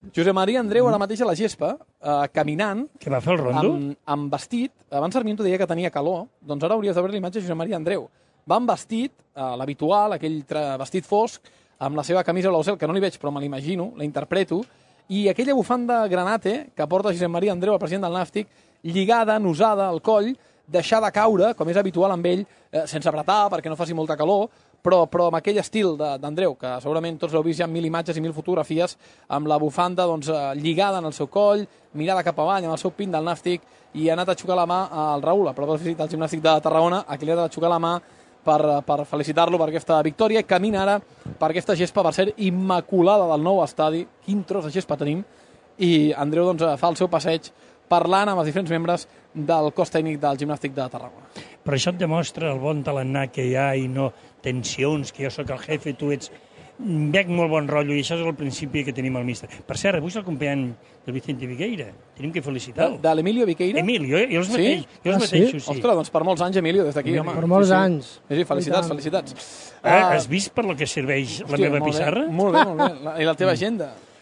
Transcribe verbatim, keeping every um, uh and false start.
Josep Maria Andreu ara mateix a la gespa, eh, caminant... Que va fer el rondo? Amb, amb vestit. Abans Sarmiento deia que tenia calor, doncs ara hauries de veure l'imatge de Josep Maria Andreu. Va amb vestit, eh, l'habitual, aquell vestit fosc, amb la seva camisa blau cel, que no li veig però me l'imagino, la interpreto, i aquella bufanda granate que porta Josep Maria Andreu, el president del Nàstic, lligada, nosada al coll, deixada caure, com és habitual amb ell, eh, sense apretar perquè no faci molta calor, però, però amb aquell estil d'Andreu, que segurament tots l'heu vist ja amb mil imatges i mil fotografies, amb la bufanda doncs, eh, lligada en el seu coll, mirada cap avall, amb el seu pin del Nàstic, i ha anat a xocar la mà al Raül, a prop del gimnàstic de Tarragona, a qui li ha de xocar la mà per, per felicitar-lo per aquesta victòria, i camina ara per aquesta gespa, per ser immaculada del nou estadi. Quin tros de gespa tenim, i Andreu doncs, fa el seu passeig parlant amb els diferents membres del cos tècnic del gimnàstic de Tarragona. Però això et demostra el bon talent que hi ha i no tensions, que jo sóc el jefe, tu ets... Veig molt bon rotllo i això és el principi que tenim al míster. Per cert, avui és el company del Vicente Vigueira. Tenim que felicitar-lo. De, de l'Emilio Viqueira? Emilio, jo els sí? mateix, jo els ah, mateixos, sí? Ostres, doncs per molts anys, Emilio, des d'aquí. Per molts sí, sí. anys. Sí, sí, felicitats, felicitats. Ah, has vist per lo que serveix la hòstia, meva molt pissarra? Bé, molt bé, molt bé. La, I la teva agenda.